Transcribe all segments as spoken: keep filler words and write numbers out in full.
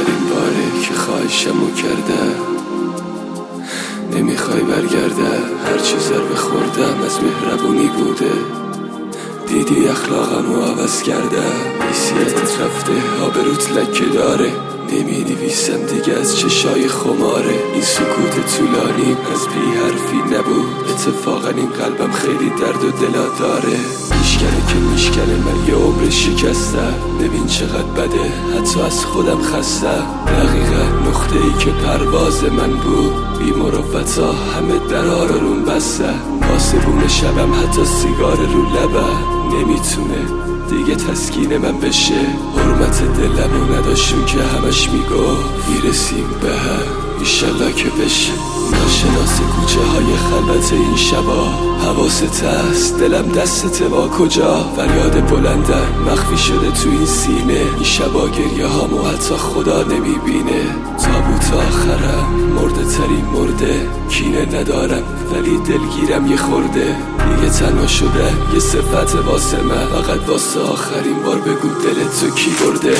آخرین باره که خواهشمو کردم، نمیخوای برگردم. هرچی ضربه خوردم از مهربونی بوده، دیدی اخلاقمو عوض کردم. حیثیتت رفته، آبروت لکه داره، نمی نویسم دیگه از چشای خماره. این سکوت طولانی از بی حرفی نبود، اتفاقا این قلبم خیلی درد و دلا داره. میشکنه که میشکنه، من یه عمر شکستم. ببین چقدر بده، حتی از خودم خستم. دقیقا نقطه ای که پرواز من بود، بی مروتا همه درها رو روم بستم. آسبون شبم حتی سیگار رو لبم نمیتونه دیگه تسکین من بشه. حرمت دلمو نداشون که همش میگفت میرسیم به هم، ایشالله که بشه. ناشناس کوچه های خلوت این شبا، حواست هست دلم دستت با کجا. فریاد بلندم مخفی شده تو این سینه، این شبا گریه هامو حتی خدا نمیبینه. تابوت آخرم مرده ترین مرده، کینه ندارم ولی دلگیرم یه خورده. دیگه تنها شده یه صفت واسه من، فقط واسه آخرین بار بگو دلت تو کی برده.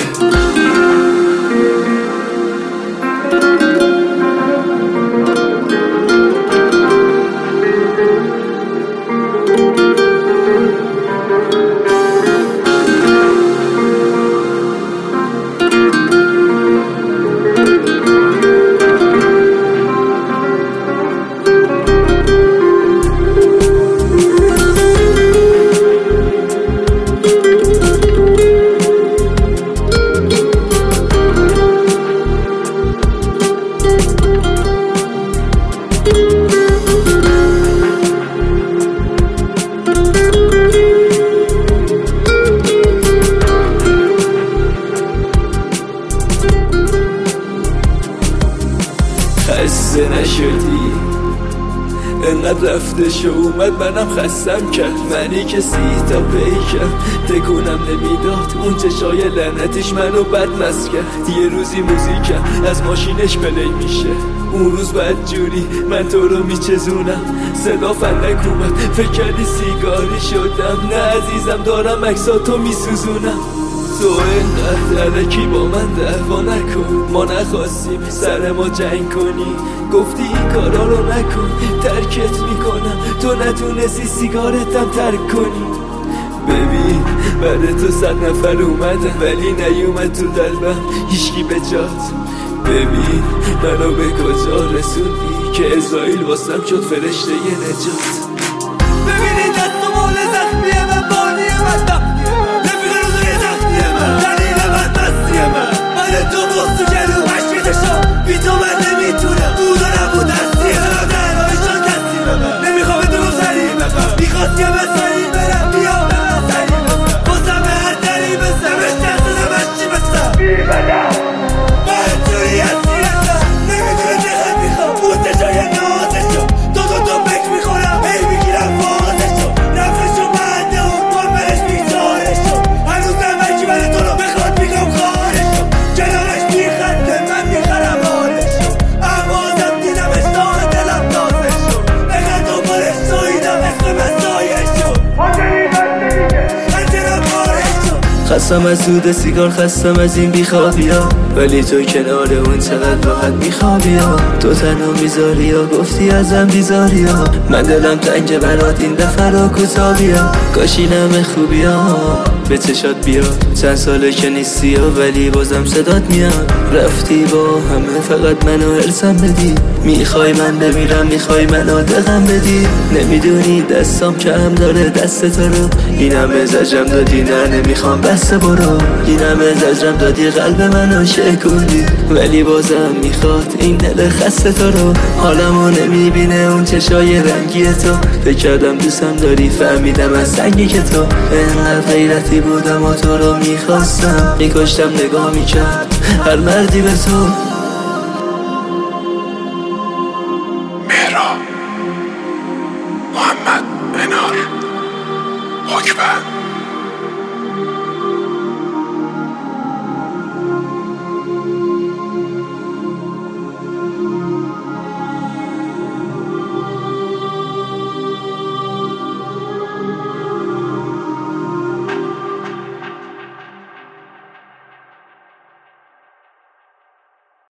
خسته نشدی انقدر رفته شو اومد، منم خستم کرد. منی که سی تا پیکم تکونم نمیداد، اون چشای لعنتش منو بدمست کرد. یه روزی موزیکم از ماشینش پلی میشه، اون روز بد جوری من تو رو میچزونم. صدا فلک اومد، فکر کردی سیگاری شدم. نه عزیزم دارم عکساتو میسوزونم. تو اینقدر علکی با من دعوا نکن، ما نخواستیم سر ما جنگ کنی. گفتی این کارا رو نکن، ترکت میکنم. تو نتونستی سیگارتم ترک کنی. ببین بعد تو صد نفر اومدن ولی نیومد تو قلبم هیچکی به جات. ببین منو به کجا رسوندی که اسرائیل واسم شد فرشته ی نجات. ببینی دست و مول زخمیه من، بانی من دختیه من، رفیق روزوی زختیه من، دلیل من دستیه من. من تو بخت تو جلو عشقی شا، بی تو من نمیتونم. بود و نبود دستیه من، تنهایشان کسی به من. نمیخوام تو رو سریع ببر، میخواست یه من سریع برم، بیا به من سریع بزن. بازم به هر دری بزن، بهش دست زمش چی بستم بی بدم. من توی اسیرتم، نمیدونه چقدر میخوام اون تجای نازشو. دو دو دو بک میخورم، هی میگیرم فازشو. نفرشو بنده اون کن برش بیزارشو. هنوزم هرکی من تو رو بخواد میگم خارشو. کنارش میخنده من میخرم حالشو. امازم دیدمش دار دلم تازشو. نگه دنبالش ساییدم اسم مسایشو. خستم از سود سیگار، خستم از این بیخوابی ها، ولی تو کنار اون چقدر راحت میخوابی ها. تو تنها میذاری ها، گفتی ازم بیزاری ها. من دلم تنگ برات این دفعه را کتابی ها. کاشی نم خوبی ها به چشات بیاد. چند ساله که نیستی ها ولی بازم صدات میاد. رفتی با همه فقط منو هرسم بدی. میخوای من بمیرم، میخوای منو دقم بدی. نمیدونی دستام کم داره دست تو رو. اینم زجرم دادی، نه نمیخوام بس برو. اینم زجرم دادی قلب منو شکوندی، ولی بازم میخواد این دل خسته تو رو. حالمو نمیبینه اون چشای رنگی تو. فکر کردم دوستم داری، فهمیدم از سنگی که تو. اینقدر غیرتی بودم و تو رو میخواستم، میکشتم نگاه میکرد هر مردی به تو.